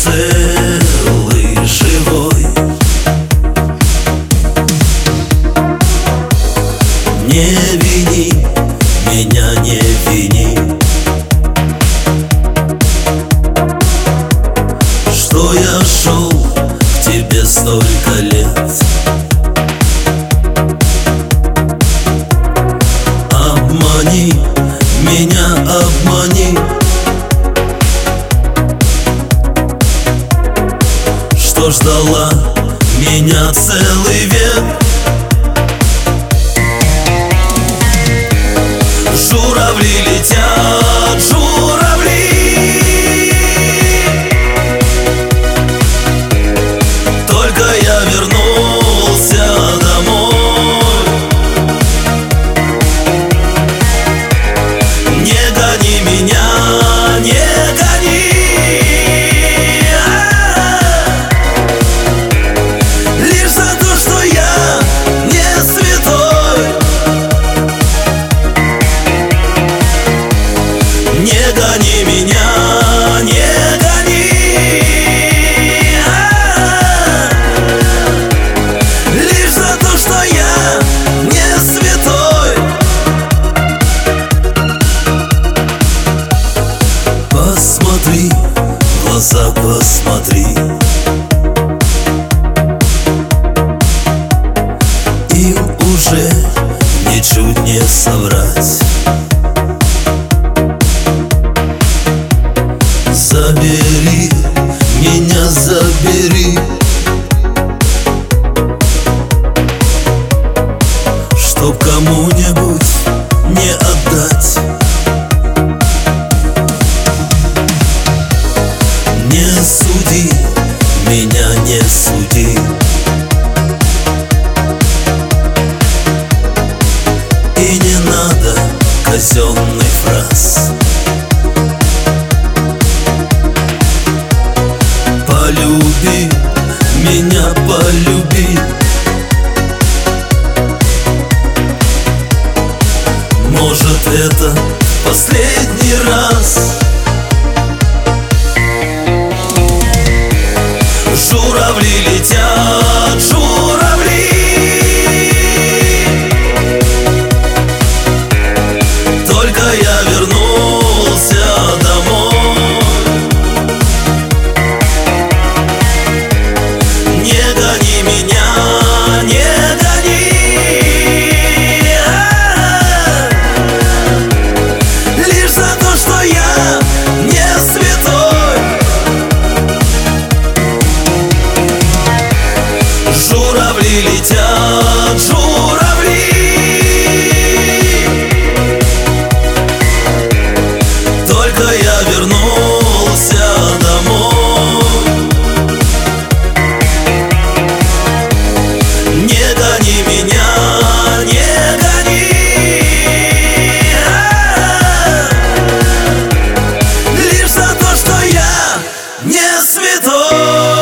целый, живой. Не вини меня, не вини, что я шел к тебе столько лет. Обмани меня, обмани, что ждала меня целый век. Журавли летят, журавли, только я вернулся домой. Не гони меня, не гони, лишь за то, что я не святой. Не гони меня, не гони, лишь за то, что я не святой. Посмотри, в глаза посмотри, им уже ничуть не соврать. Забери меня, забери, чтоб кому-нибудь не отдать. Не суди меня, не суди, и не надо казенных фраз. Полюби меня, полюби, может, это последний раз. Журавли летят, журавли, только я вернулся домой. Не гони меня, не гони, лишь за то, что я не святой. Журавли летят, журавли, только я вернулся домой. Не гони меня, не гони, лишь за то, что я не святой.